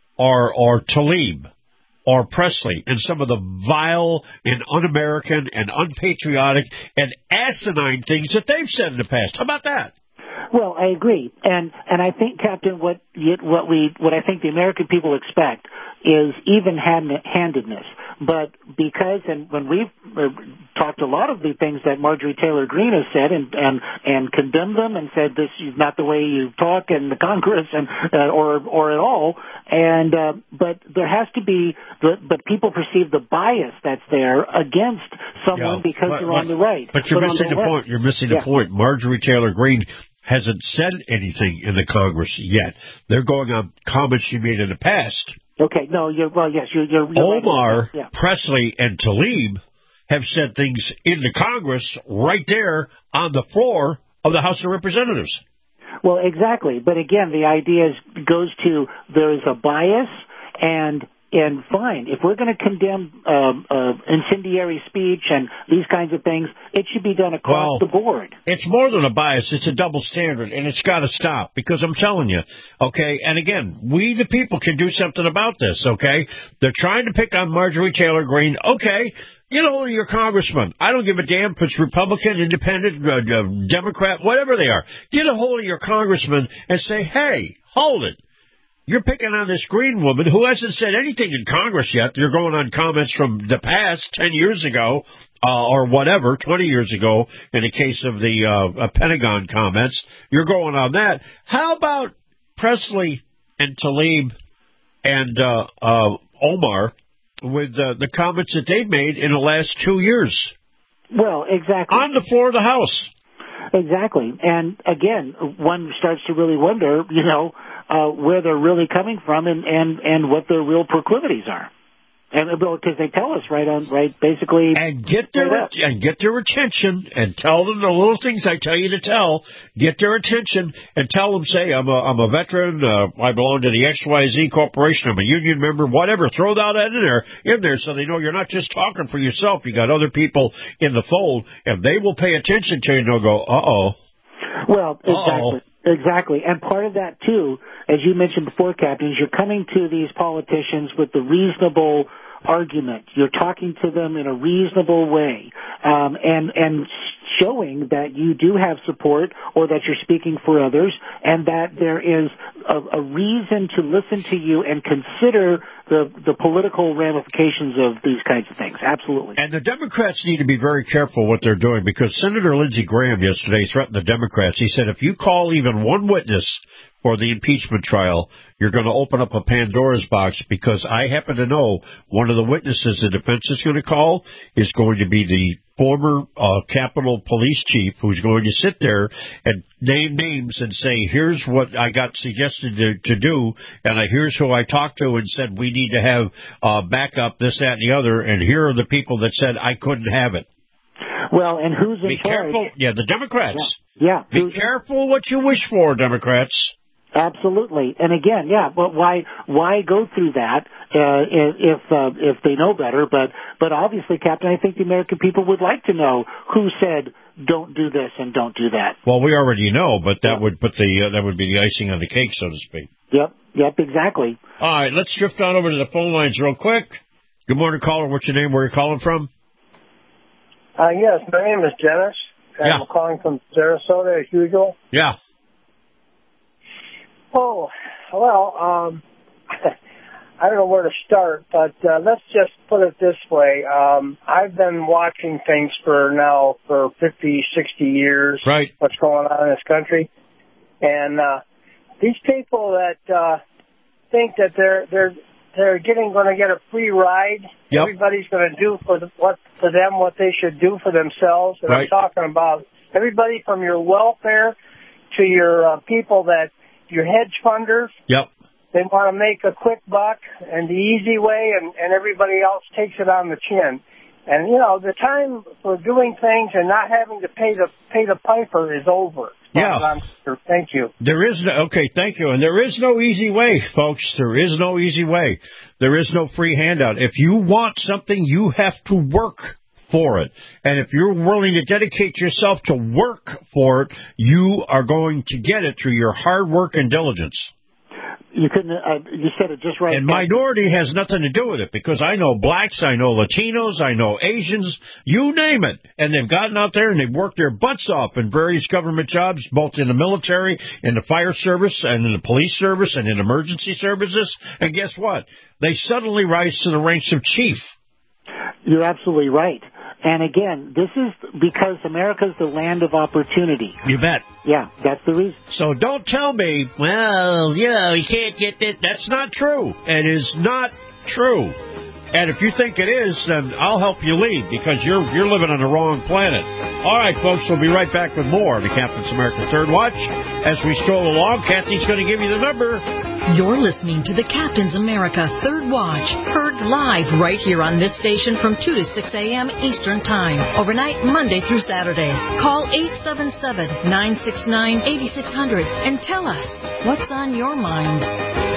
or or Tlaib or Presley and some of the vile and un-American and unpatriotic and asinine things that they've said in the past? How about that? Well, I agree, and and I think, Captain, what you, what we what I think the American people expect is even-handedness. But because, and when we've uh, talked a lot of the things that Marjorie Taylor Greene has said and and and condemned them and said this is not the way you talk in the Congress and uh, or or at all, and uh, but there has to be, the, but people perceive the bias that's there against someone yeah, because but, they're but, on the right. But you're but missing the, the point. You're missing yeah. the point. Marjorie Taylor Greene hasn't said anything in the Congress yet. They're going on comments she made in the past. Okay, no, you're, well, yes, you're, you're, you're Omar, right. yeah. Presley, and Tlaib have said things in the Congress right there on the floor of the House of Representatives. Well, exactly. But again, the idea is, goes to there is a bias, and and fine, if we're going to condemn um, uh, incendiary speech and these kinds of things, it should be done across well, the board. It's more than a bias. It's a double standard, and it's got to stop, because I'm telling you, okay, and again, we the people can do something about this, okay? They're trying to pick on Marjorie Taylor Greene. Okay, get a hold of your congressman. I don't give a damn if it's Republican, Independent, uh, uh, Democrat, whatever they are. Get a hold of your congressman and say, hey, hold it. You're picking on this Green woman who hasn't said anything in Congress yet. You're going on comments from the past, ten years ago, uh, or whatever, twenty years ago, in the case of the uh, Pentagon comments. You're going on that. How about Presley and Tlaib and uh, uh, Omar with uh, the comments that they've made in the last two years? Well, exactly. On the floor of the House. Exactly. And again, one starts to really wonder, you know, uh, where they're really coming from and, and, and what their real proclivities are. And because they tell us right on, right, basically. And get their and get their attention and tell them the little things I tell you to tell. Get their attention and tell them, say, I'm a I'm a veteran. Uh, I belong to the X Y Z Corporation. I'm a union member. Whatever. Throw that in there, in there, so they know you're not just talking for yourself. You got other people in the fold, and they will pay attention to you. And they'll go, uh oh. Well, exactly. Uh-oh. Exactly. And part of that, too, as you mentioned before, Captain, is you're coming to these politicians with the reasonable argument. You're talking to them in a reasonable way, um, and and showing that you do have support or that you're speaking for others, and that there is a, a reason to listen to you and consider the the political ramifications of these kinds of things. Absolutely. And the Democrats need to be very careful what they're doing, because Senator Lindsey Graham yesterday threatened the Democrats. He said, if you call even one witness for the impeachment trial, you're going to open up a Pandora's box, because I happen to know one of the witnesses the defense is going to call is going to be the former uh, Capitol Police Chief, who's going to sit there and name names and say, here's what I got suggested to, to do, and I, here's who I talked to and said we need to have uh, backup, this, that, and the other, and here are the people that said I couldn't have it. Well, and who's in Be charge? careful. Yeah, the Democrats. Yeah. yeah. Be Who's careful what you wish for, Democrats. Absolutely, and again, yeah, but why why go through that uh, if uh, if they know better? But but obviously, Captain, I think the American people would like to know who said don't do this and don't do that. Well, we already know, but that would put the uh, that would be the icing on the cake, so to speak. Yep, yep, exactly. All right, let's drift on over to the phone lines real quick. Good morning, caller. What's your name? Where are you calling from? Uh, yes, my name is Dennis, and yeah. I'm calling from Sarasota, as usual. Yeah. Oh, well, um, I don't know where to start, but uh, let's just put it this way. Um, I've been watching things for now for fifty, sixty years, right. what's going on in this country. And uh, these people that uh, think that they're they're they're getting going to get a free ride, yep. everybody's going to do for the, what for them what they should do for themselves. And right. I'm talking about everybody from your welfare to your uh, people that your hedge funders. Yep. They want to make a quick buck and the easy way, and, and everybody else takes it on the chin. And, you know, the time for doing things and not having to pay the pay the piper is over. Yeah. Thank you. There is no, okay, thank you. And there is no easy way, folks. There is no easy way. There is no free handout. If you want something, you have to work for it. And if you're willing to dedicate yourself to work for it, you are going to get it through your hard work and diligence. You couldn't. Uh, you said it just right. And minority has nothing to do with it, because I know blacks, I know Latinos, I know Asians, you name it. And they've gotten out there and they've worked their butts off in various government jobs, both in the military, in the fire service, and in the police service, and in emergency services. And guess what? They suddenly rise to the ranks of chief. You're absolutely right. And again, this is because America's the land of opportunity. You bet. Yeah, that's the reason. So don't tell me, well, you know, you can't get this. That's not true. It is not true. And if you think it is, then I'll help you leave, because you're you're living on the wrong planet. All right, folks, we'll be right back with more of the Captain's America Third Watch. As we stroll along, Kathy's going to give you the number. You're listening to the Captain's America Third Watch, heard live right here on this station from two to six a.m. Eastern Time, overnight Monday through Saturday. Call eight seven seven, nine six nine, eight six zero zero and tell us what's on your mind.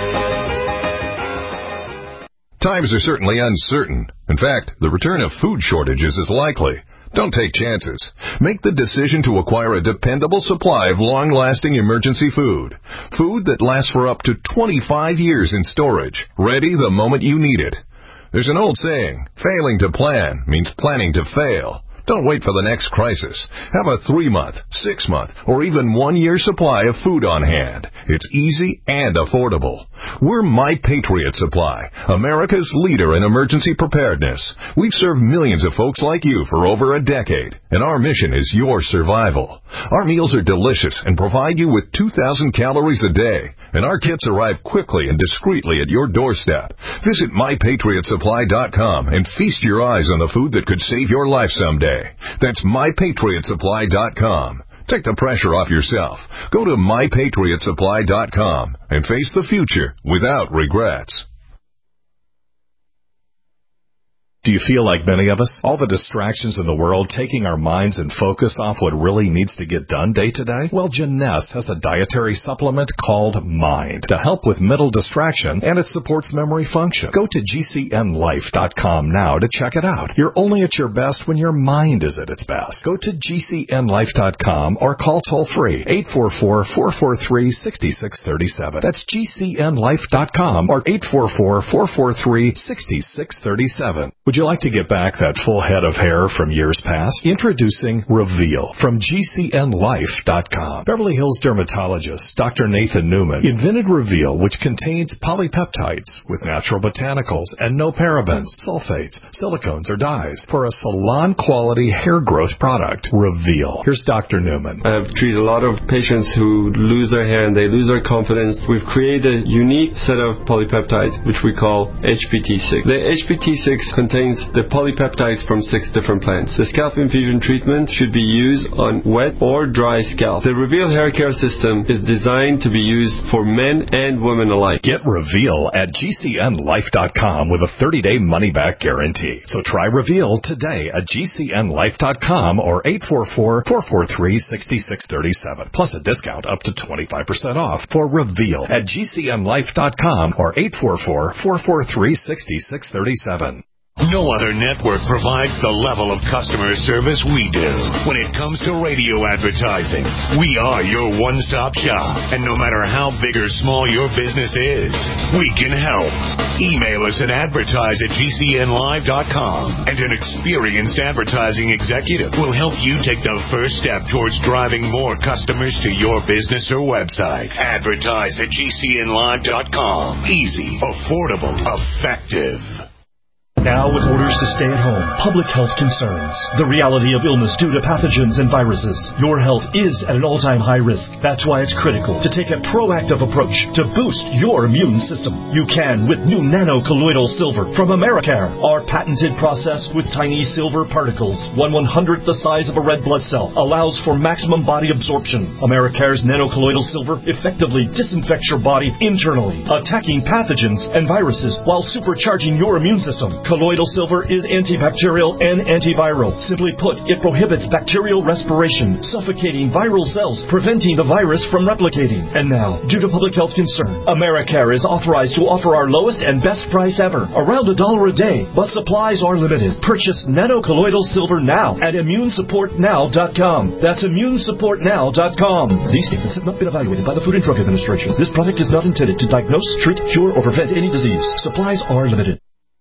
Times are certainly uncertain. In fact, the return of food shortages is likely. Don't take chances. Make the decision to acquire a dependable supply of long-lasting emergency food. Food that lasts for up to twenty-five years in storage, ready the moment you need it. There's an old saying, failing to plan means planning to fail. Don't wait for the next crisis. Have a three-month, six-month, or even one-year supply of food on hand. It's easy and affordable. We're My Patriot Supply, America's leader in emergency preparedness. We've served millions of folks like you for over a decade, and our mission is your survival. Our meals are delicious and provide you with two thousand calories a day, and our kits arrive quickly and discreetly at your doorstep. Visit my patriot supply dot com and feast your eyes on the food that could save your life someday. That's my patriot supply dot com. Take the pressure off yourself. Go to my patriot supply dot com and face the future without regrets. Do you feel like many of us? All the distractions in the world taking our minds and focus off what really needs to get done day to day? Well, Jeunesse has a dietary supplement called Mind to help with mental distraction, and it supports memory function. Go to G C N life dot com now to check it out. You're only at your best when your mind is at its best. Go to G C N life dot com or call toll-free eight four four, four four three, six six three seven. That's G C N life dot com or eight four four, four four three, six six three seven. Would you like to get back that full head of hair from years past? Introducing Reveal from G C N life dot com. Beverly Hills dermatologist Doctor Nathan Newman invented Reveal, which contains polypeptides with natural botanicals and no parabens, sulfates, silicones, or dyes for a salon-quality hair growth product. Reveal. Here's Doctor Newman. I've treated a lot of patients who lose their hair and they lose their confidence. We've created a unique set of polypeptides, which we call H P T six. The H P T six contains the polypeptides from six different plants. The scalp infusion treatment should be used on wet or dry scalp. The Reveal hair care system is designed to be used for men and women alike. Get Reveal at G C N life dot com with a thirty-day money-back guarantee. So try Reveal today at G C N life dot com or eight four four, four four three, six six three seven. Plus a discount up to twenty-five percent off for Reveal at G C N life dot com or eight four four, four four three, six six three seven. No other network provides the level of customer service we do. When it comes to radio advertising, we are your one-stop shop. And no matter how big or small your business is, we can help. Email us at advertise at G C N live dot com, and an experienced advertising executive will help you take the first step towards driving more customers to your business or website. Advertise at G C N live dot com. Easy, affordable, effective. Now with orders to stay at home, public health concerns, the reality of illness due to pathogens and viruses, your health is at an all-time high risk. That's why it's critical to take a proactive approach to boost your immune system. You can with new nano-colloidal silver from Americare. Our patented process with tiny silver particles, one one-hundredth the size of a red blood cell, allows for maximum body absorption. Americare's nano-colloidal silver effectively disinfects your body internally, attacking pathogens and viruses while supercharging your immune system. Colloidal silver is antibacterial and antiviral. Simply put, it prohibits bacterial respiration, suffocating viral cells, preventing the virus from replicating. And now, due to public health concern, Americare is authorized to offer our lowest and best price ever, around a dollar a day, but supplies are limited. Purchase nano-colloidal silver now at immune support now dot com. That's immune support now dot com. These statements have not been evaluated by the Food and Drug Administration. This product is not intended to diagnose, treat, cure, or prevent any disease. Supplies are limited.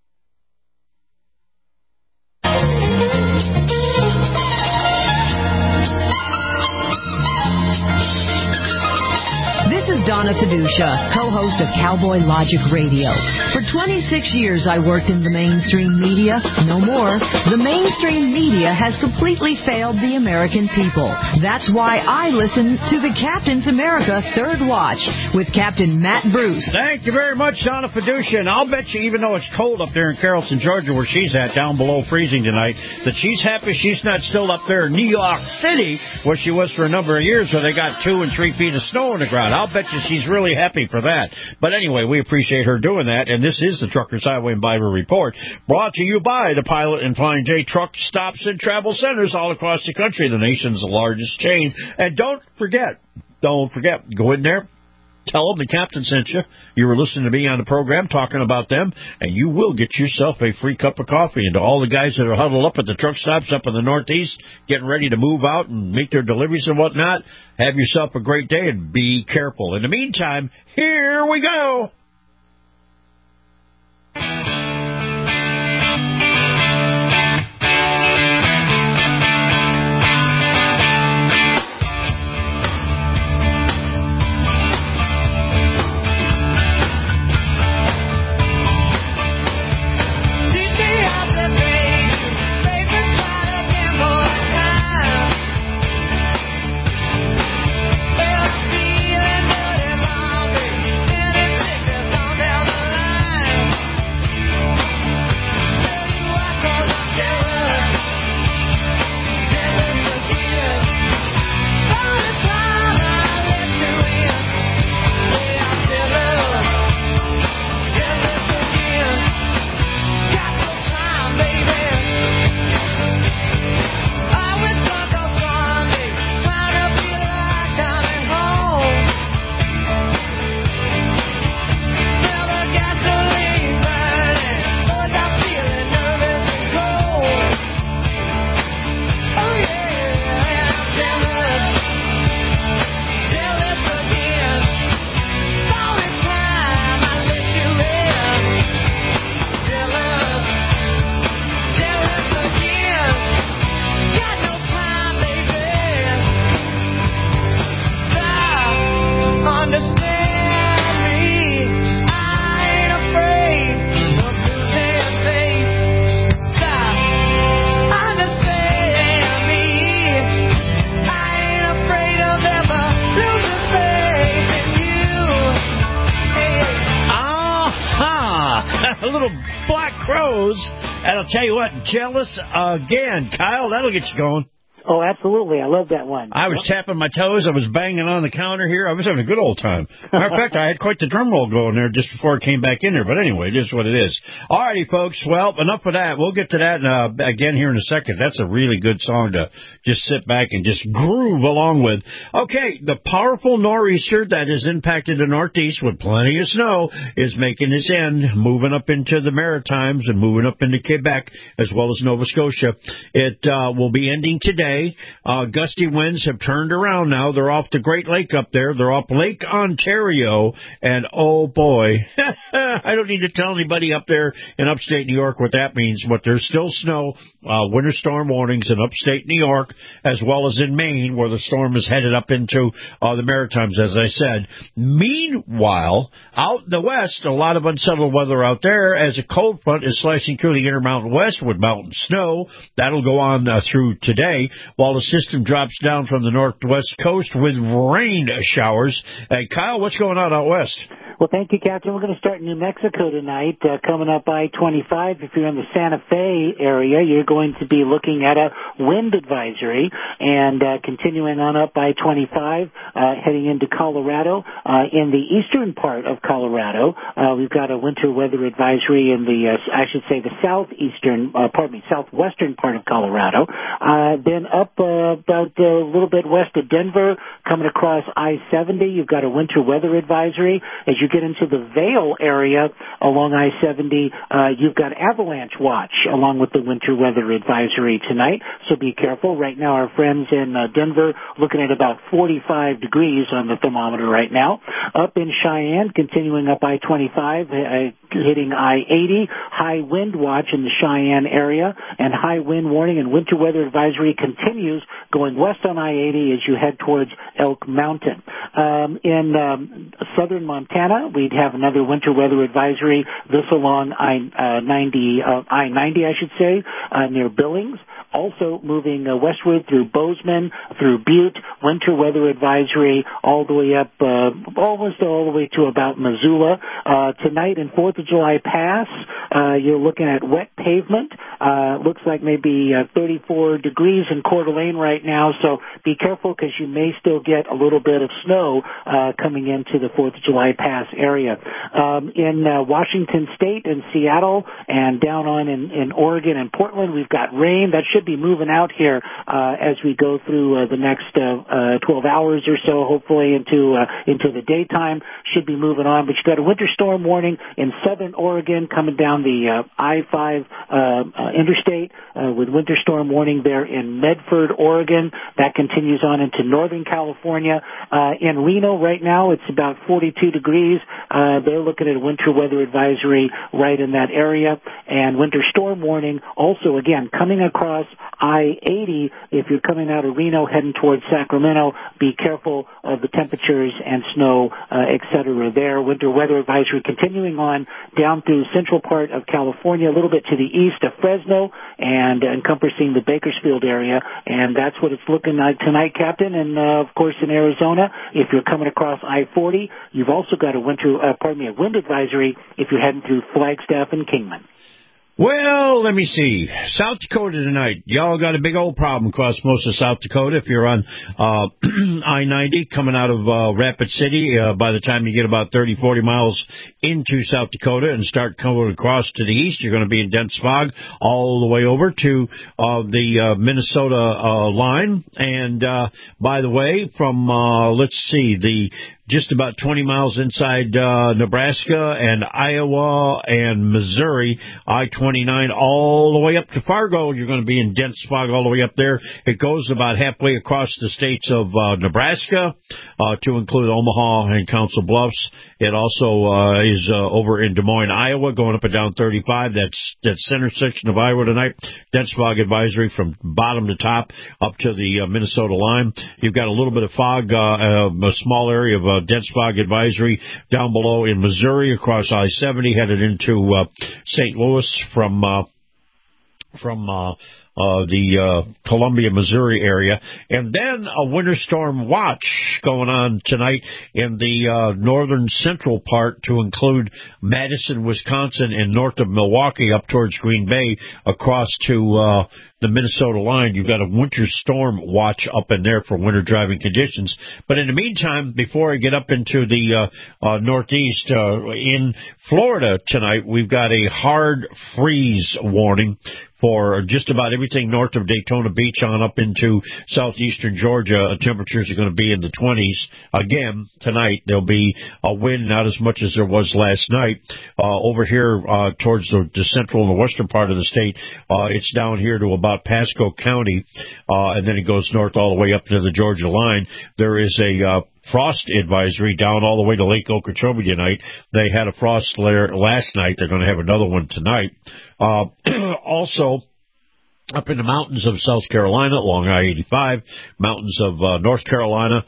Donna Fiducia, co-host of Cowboy Logic Radio. For twenty-six years, I worked in the mainstream media. No more. The mainstream media has completely failed the American people. That's why I listen to the Captain's America Third Watch with Captain Matt Bruce. Thank you very much, Donna Fiducia. And I'll bet you, even though it's cold up there in Carrollton, Georgia, where she's at, down below freezing tonight, that she's happy she's not still up there in New York City, where she was for a number of years, where they got two and three feet of snow on the ground. I'll bet you she's really happy for that. But anyway, we appreciate her doing that, and this is the Truckers Highway and Byway Report, brought to you by the Pilot and Flying J Truck Stops and Travel Centers all across the country, the nation's largest chain. And don't forget, don't forget, go in there, tell them the captain sent you. You were listening to me on the program talking about them, and you will get yourself a free cup of coffee. And to all the guys that are huddled up at the truck stops up in the Northeast, getting ready to move out and make their deliveries and whatnot, have yourself a great day and be careful. In the meantime, here we go. crows. And I'll tell you what, jealous again. Kyle, that'll get you going. Oh, absolutely. I love that one. I was yep. tapping my toes. I was banging on the counter here. I was having a good old time. Matter of fact, I had quite the drum roll going there just before I came back in there. But anyway, it is what it is. All righty, folks. Well, enough of that. We'll get to that uh, again here in a second. That's a really good song to just sit back and just groove along with. Okay, the powerful nor'easter that has impacted the Northeast with plenty of snow is making its end, moving up into the Maritimes and moving up into Quebec as well as Nova Scotia. It uh, will be ending today. Uh, gusty winds have turned around now. They're off the Great Lake up there. They're off Lake Ontario. And, oh, boy, I don't need to tell anybody up there in upstate New York what that means. But there's still snow, uh, winter storm warnings in upstate New York as well as in Maine where the storm is headed up into uh, the Maritimes, as I said. Meanwhile, out in the west, a lot of unsettled weather out there as a cold front is slicing through the Intermountain West with mountain snow. That'll go on uh, through today, while the system drops down from the northwest coast with rain showers. Hey, Kyle, what's going on out west? Well, thank you, Captain. We're going to start in New Mexico tonight, uh, coming up I twenty-five. If you're in the Santa Fe area, you're going to be looking at a wind advisory, and uh, continuing on up I twenty-five, uh, heading into Colorado. Uh, in the eastern part of Colorado, uh, we've got a winter weather advisory in the, uh, I should say, the southeastern, uh, pardon me, southwestern part of Colorado. Uh, then up uh, about a little bit west of Denver, coming across I seventy, you've got a winter weather advisory. As you get into the Vail area along I seventy, uh, you've got avalanche watch along with the winter weather advisory tonight, so be careful. Right now, our friends in uh, Denver looking at about forty-five degrees on the thermometer right now. Up in Cheyenne, continuing up I twenty-five, uh, hitting I eighty, high wind watch in the Cheyenne area, and high wind warning and winter weather advisory continues going west on I eighty as you head towards Elk Mountain. Um, in um, southern Montana, we'd have another winter weather advisory, this along I ninety, uh, I ninety, I should say, uh, near Billings. Also moving uh, westward through Bozeman, through Butte, winter weather advisory all the way up, uh, almost all the way to about Missoula. Uh, tonight in fourth of July Pass, uh, you're looking at wet pavement. Uh, looks like maybe uh, thirty-four degrees in Coeur d'Alene right now, so be careful because you may still get a little bit of snow uh, coming into the fourth of July Pass area. Um, in uh, Washington State and Seattle and down on in, in Oregon and Portland, we've got rain. That should be moving out here uh, as we go through uh, the next uh, uh, twelve hours or so, hopefully into uh, into the daytime. Should be moving on, but you've got a winter storm warning in southern Oregon coming down the uh, I five uh, uh, interstate uh, with winter storm warning there in Medford, Oregon. That continues on into northern California. Uh, in Reno right now, it's about forty-two degrees. Uh, they're looking at a winter weather advisory right in that area, and winter storm warning also, again, coming across I eighty. If you're coming out of Reno heading towards Sacramento, be careful of the temperatures and snow, uh, et cetera there. Winter weather advisory continuing on down through central part of California, a little bit to the east of Fresno, and encompassing the Bakersfield area, and that's what it's looking like tonight, Captain. And, uh, of course, in Arizona, if you're coming across I forty, you've also got a winter, uh, pardon me, a wind advisory if you're heading through Flagstaff and Kingman. Well, let me see. South Dakota tonight. Y'all got a big old problem across most of South Dakota. If you're on uh I ninety coming out of uh, Rapid City, uh, by the time you get about thirty, forty miles into South Dakota and start coming across to the east, you're going to be in dense fog all the way over to uh, the uh, Minnesota uh, line. And, uh, by the way, from, uh, let's see, the just about twenty miles inside uh, Nebraska and Iowa and Missouri, I twenty-nine all the way up to Fargo. You're going to be in dense fog all the way up there. It goes about halfway across the states of uh, Nebraska uh, to include Omaha and Council Bluffs. It also uh, is uh, over in Des Moines, Iowa, going up and down thirty-five. That's that center section of Iowa tonight. Dense fog advisory from bottom to top up to the uh, Minnesota line. You've got a little bit of fog, uh, uh, a small area of uh, dense fog advisory down below in Missouri across I seventy headed into uh, Saint Louis from uh, from uh, uh, the uh, Columbia, Missouri area. And then a winter storm watch going on tonight in the uh, northern central part to include Madison, Wisconsin, and north of Milwaukee up towards Green Bay across to uh, the Minnesota line. You've got a winter storm watch up in there for winter driving conditions. But in the meantime, before I get up into the uh, uh, northeast, uh, in Florida tonight, we've got a hard freeze warning for just about everything north of Daytona Beach on up into southeastern Georgia. Temperatures are going to be in the twenties. Again, tonight there'll be a wind, not as much as there was last night. Uh, over here uh, towards the, the central and the western part of the state, uh, it's down here to about Pasco County, uh, and then it goes north all the way up to the Georgia line. There is a uh, frost advisory down all the way to Lake Okeechobee tonight. They had a frost flare last night. They're going to have another one tonight. Uh, also, up in the mountains of South Carolina along I eighty-five, mountains of uh, North Carolina,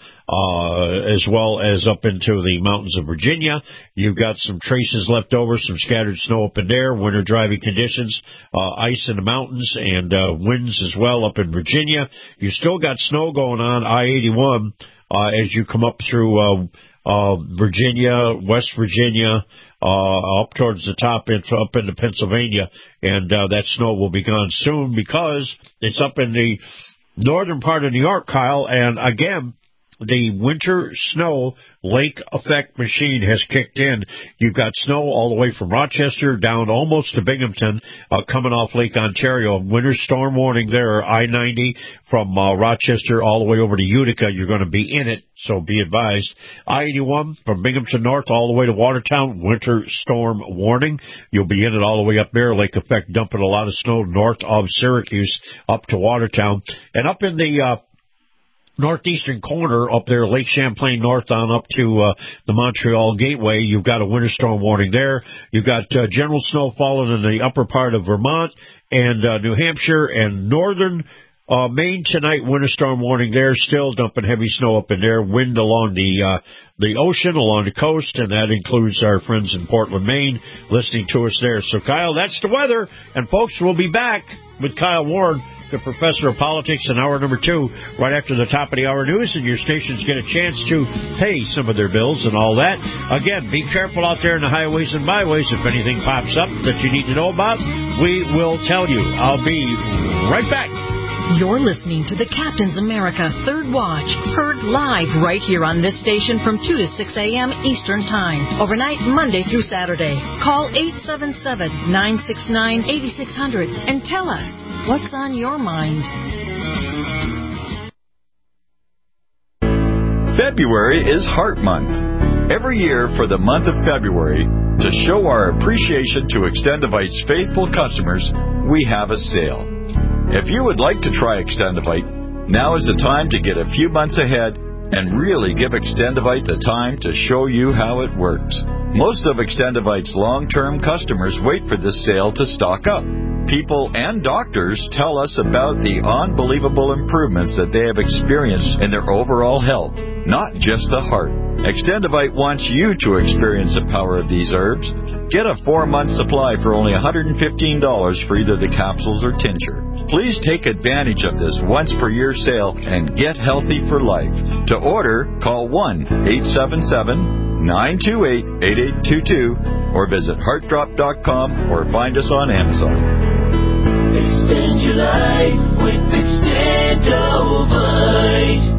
uh, as well as up into the mountains of Virginia. You've got some traces left over, some scattered snow up in there, winter driving conditions, uh, ice in the mountains, and uh, winds as well up in Virginia. You still got snow going on I eighty-one uh, as you come up through uh, uh, Virginia, West Virginia, Uh, up towards the top, into, up into Pennsylvania, and uh, that snow will be gone soon because it's up in the northern part of New York, Kyle, and again, the winter snow lake effect machine has kicked in. You've got snow all the way from Rochester down almost to Binghamton, uh, coming off Lake Ontario. Winter storm warning there, I ninety from uh, Rochester all the way over to Utica. You're going to be in it, so be advised. I eighty-one from Binghamton north all the way to Watertown, winter storm warning. You'll be in it all the way up there. Lake effect dumping a lot of snow north of Syracuse up to Watertown. And up in the uh, northeastern corner up there, Lake Champlain north on up to uh, the Montreal Gateway, you've got a winter storm warning there. You've got uh, general snow falling in the upper part of Vermont and uh, New Hampshire and northern uh, Maine tonight. Winter storm warning there, still dumping heavy snow up in there. Wind along the uh, the ocean, along the coast, and that includes our friends in Portland, Maine, listening to us there. So, Kyle, that's the weather, and folks, we'll be back with Kyle Warren, the Professor of Politics, in hour number two, right after the top of the hour news, and your stations get a chance to pay some of their bills and all that. Again, be careful out there in the highways and byways. If anything pops up that you need to know about, we will tell you. I'll be right back. You're listening to the Captain's America Third Watch, heard live right here on this station from two to six a.m. Eastern Time, overnight Monday through Saturday. Call eight seven seven, nine six nine, eight six zero zero and tell us what's on your mind. February is Heart Month. Every year for the month of February, to show our appreciation to Extendivite's faithful customers, we have a sale. If you would like to try Extendivite, now is the time to get a few months ahead and really give Extendivite the time to show you how it works. Most of Extendivite's long-term customers wait for this sale to stock up. People and doctors tell us about the unbelievable improvements that they have experienced in their overall health, not just the heart. Extendivite wants you to experience the power of these herbs. Get a four-month supply for only one hundred fifteen dollars for either the capsules or tincture. Please take advantage of this once-per-year sale and get healthy for life. To order, call one eight seven seven, nine two eight, eight eight two two or visit heart drop dot com or find us on Amazon. Extend your life with Extendivite.